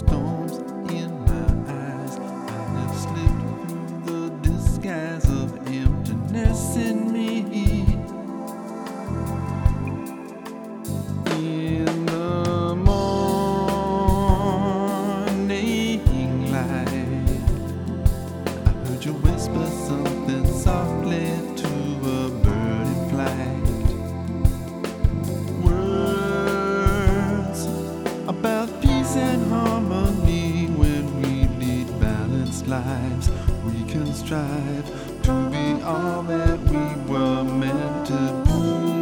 storms in my eyes. I have slipped through the disguise of emptiness in me. In the morning light, I heard you whisper something softly to a bird in flight. Words about peace and harmony. When we lead balanced lives, we can strive to be all that we were meant to be.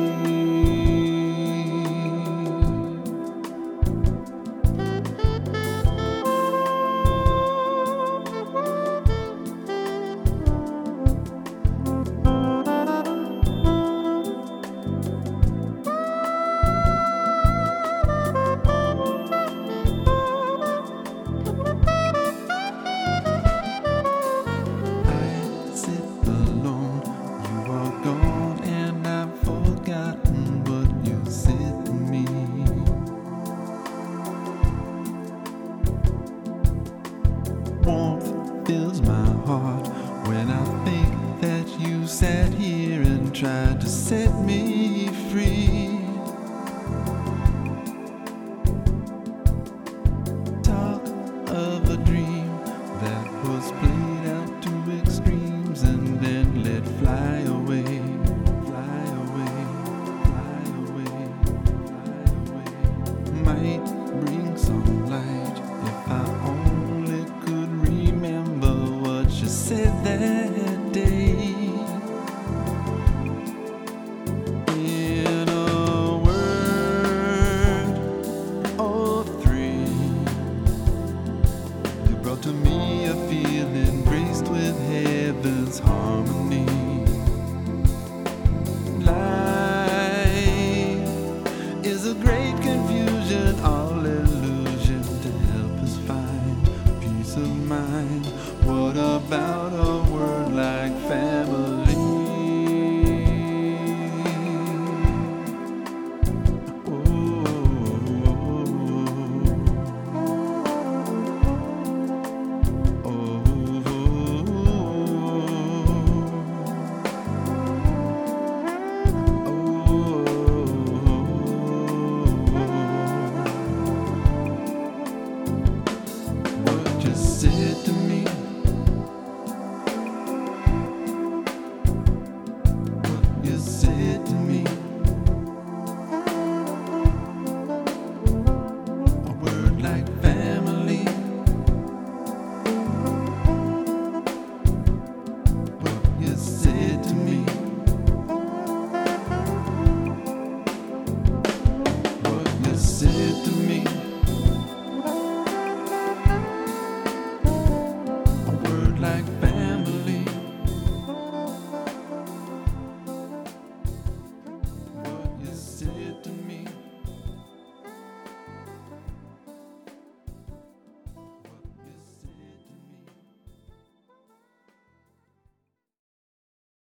Warmth fills my heart when I think that you sat here and tried to set me free. Talk of a dream that was played out to extremes and then let fly away, fly away, fly away, fly away. Might bring some light if I only could remember what you said that day. In a word or three, you brought to me a feeling graced with heaven's harmony. Life is a great confusion, all illusion to help us find peace of mind. What about